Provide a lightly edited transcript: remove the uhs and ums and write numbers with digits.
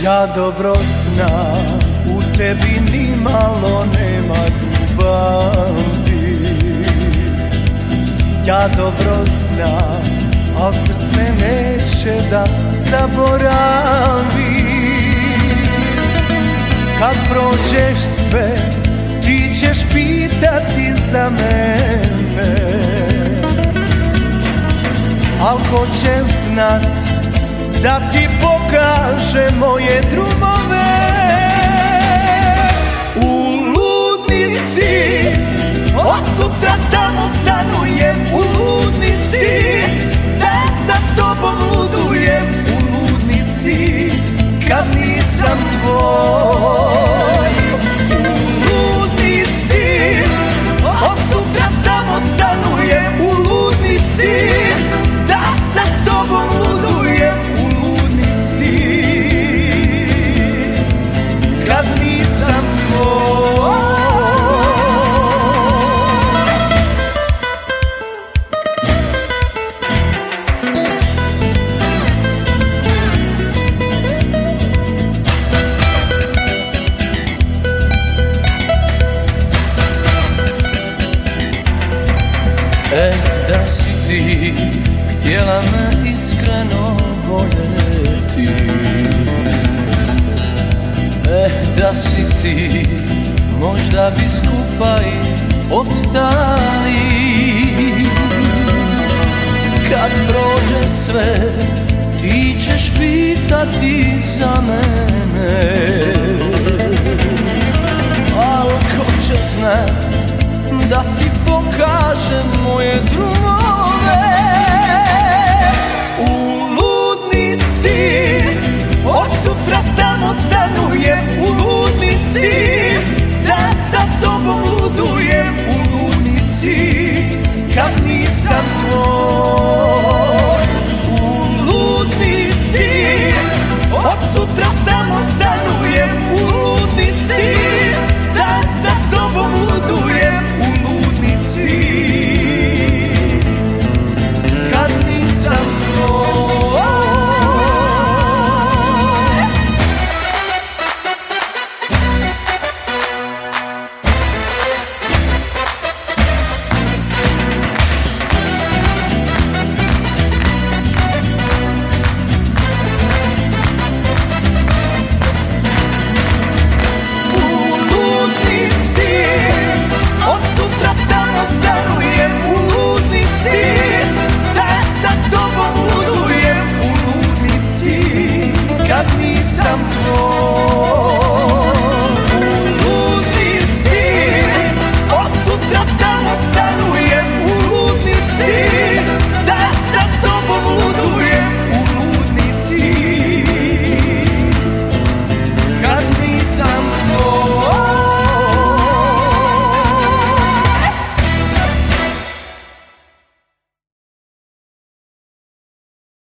Ja dobro znam, u tebi ni malo nema ljubavi. Ja dobro znam, al srce neće da zaboravi. Kad prođeš sve, ti ćeš pitati za mene, al ko će znat da ti pokaže moje drumove. U ludnici, od sutra tamo stanujem. U ludnici, da sa tobom ludujem. U ludnici, kad nisam tvoj. U ludnici, od sutra tamo stanujem. U ludnici, da sa tobom ludujem. Kad nisam tvoj. Da si ti htjela me iskreno voljeti, da si ti možda bi skupa i ostali. Kad prođe sve, ti ćeš pitati za mene, al ko će znat da ti pokažem moje drumove. U ludnici, od sutra tamo stanujem. U ludnici,